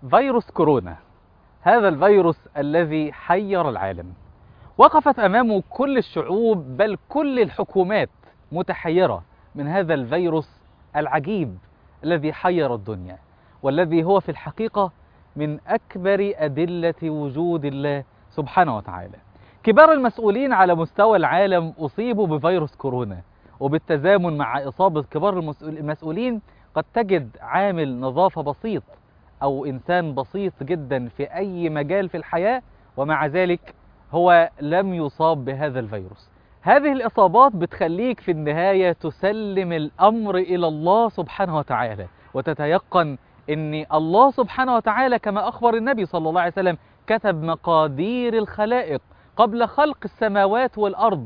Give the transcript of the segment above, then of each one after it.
فيروس كورونا، هذا الفيروس الذي حير العالم، وقفت أمامه كل الشعوب بل كل الحكومات متحيرة من هذا الفيروس العجيب الذي حير الدنيا، والذي هو في الحقيقة من أكبر أدلة وجود الله سبحانه وتعالى. كبار المسؤولين على مستوى العالم أصيبوا بفيروس كورونا، وبالتزامن مع إصابة كبار المسؤولين قد تجد عامل نظافة بسيط أو إنسان بسيط جدا في أي مجال في الحياة ومع ذلك هو لم يصاب بهذا الفيروس. هذه الإصابات بتخليك في النهاية تسلم الأمر إلى الله سبحانه وتعالى، وتتيقن أن الله سبحانه وتعالى كما أخبر النبي صلى الله عليه وسلم كتب مقادير الخلائق قبل خلق السماوات والأرض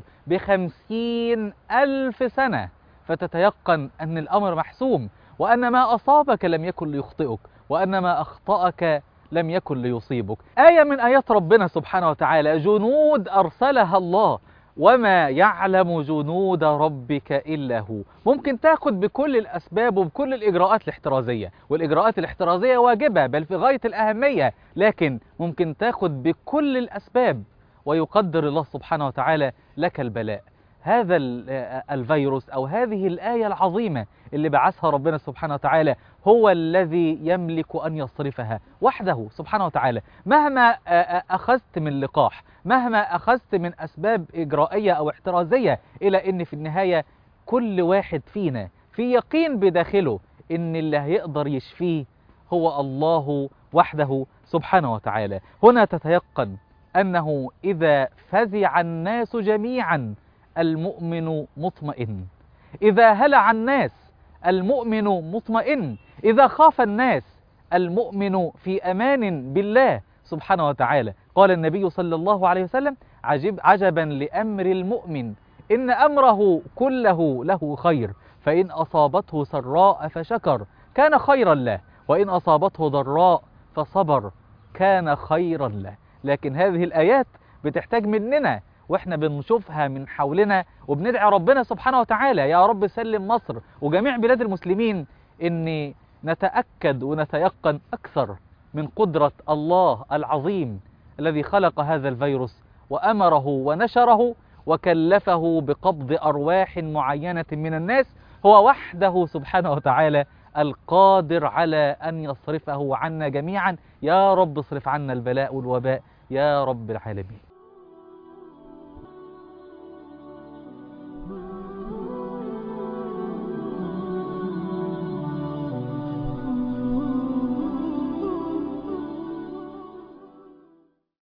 ب50,000 سنة، فتتيقن أن الأمر محسوم، وأن ما أصابك لم يكن ليخطئك، وأن ما أخطأك لم يكن ليصيبك. آية من آيات ربنا سبحانه وتعالى: جنود أرسلها الله وما يعلم جنود ربك إلا هو. ممكن تاخد بكل الأسباب وبكل الإجراءات الاحترازية، والإجراءات الاحترازية واجبة بل في غاية الأهمية، لكن ممكن تاخد بكل الأسباب ويقدر الله سبحانه وتعالى لك البلاء. هذا الفيروس أو هذه الآية العظيمة اللي بعثها ربنا سبحانه وتعالى هو الذي يملك أن يصرفها وحده سبحانه وتعالى. مهما أخذت من لقاح، مهما أخذت من أسباب إجرائية أو احترازية، إلى أن في النهاية كل واحد فينا في يقين بداخله أن اللي هيقدر يشفيه هو الله وحده سبحانه وتعالى. هنا تتيقن أنه إذا فزع الناس جميعا المؤمن مطمئن، إذا هلع الناس المؤمن مطمئن، إذا خاف الناس المؤمن في أمان بالله سبحانه وتعالى. قال النبي صلى الله عليه وسلم: عجبا لأمر المؤمن إن أمره كله له خير، فإن أصابته سراء فشكر كان خيرا له، وإن أصابته ضراء فصبر كان خيرا له. لكن هذه الآيات بتحتاج مننا واحنا بنشوفها من حولنا وبندعي ربنا سبحانه وتعالى: يا رب سلم مصر وجميع بلاد المسلمين، ان نتأكد ونتيقن أكثر من قدرة الله العظيم الذي خلق هذا الفيروس وأمره ونشره وكلفه بقبض أرواح معينة من الناس. هو وحده سبحانه وتعالى القادر على أن يصرفه عنا جميعا. يا رب اصرف عنا البلاء والوباء يا رب العالمين.